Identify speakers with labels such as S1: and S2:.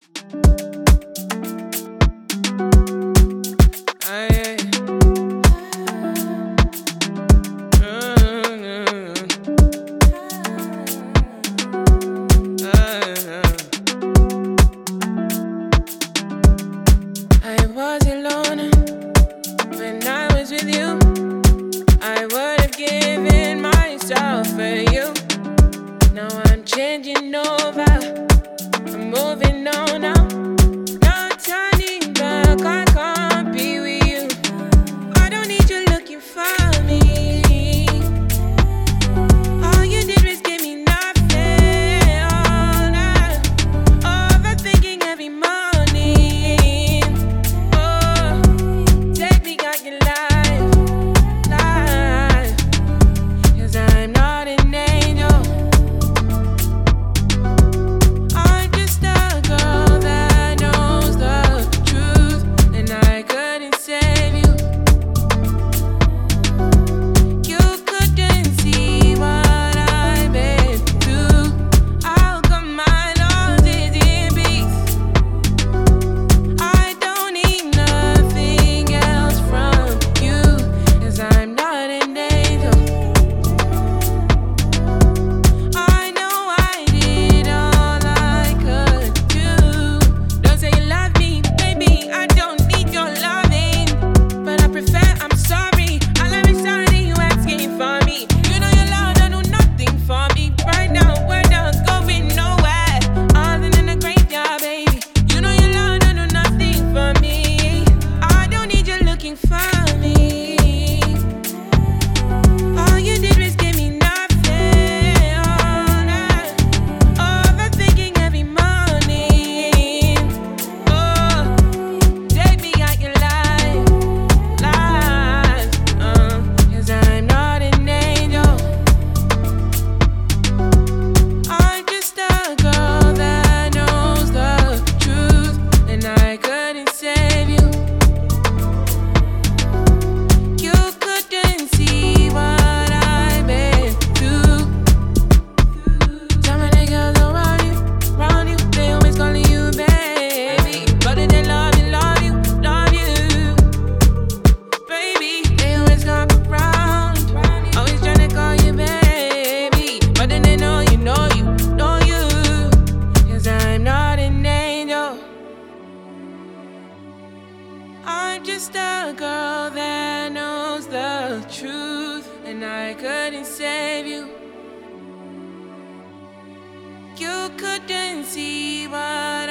S1: I was alone when I was with you. I would have given myself for you. Now I'm changing over, I'm moving on now. No turning back, I can't be with you. I don't need you looking for me. All you did was give me nothing. All night, overthinking every morning. Oh, take me out your life, life. 'Cause I'm not an angel. I'm just a girl that knows the truth, and I couldn't save you. You couldn't see what I've been through. How come my love is in peace? I don't need nothing else from you, 'cause I'm not an angel. I know I did all I could do. Don't say you love me, baby, I don't need your loving. But I prefer I'm sorry. All I'm sorry you asking for me. You know your love don't do nothing for me. Right now, we're not going nowhere. Other than a great job, baby. You know your love don't do nothing for me. I don't need you looking for me. All you did was give me nothing. All night, overthinking every morning. Oh, take me out your life, life. 'Cause I'm not an angel. I'm just a girl that knows the truth, and I couldn't save you. You couldn't see what I've been through. Some of the girls around you, they always calling you baby. But they love you, baby. They always come around, always trying to call you baby. But then they know you. 'Cause I'm not an angel. I'm just a girl that knows the truth, and I couldn't save you. You couldn't see what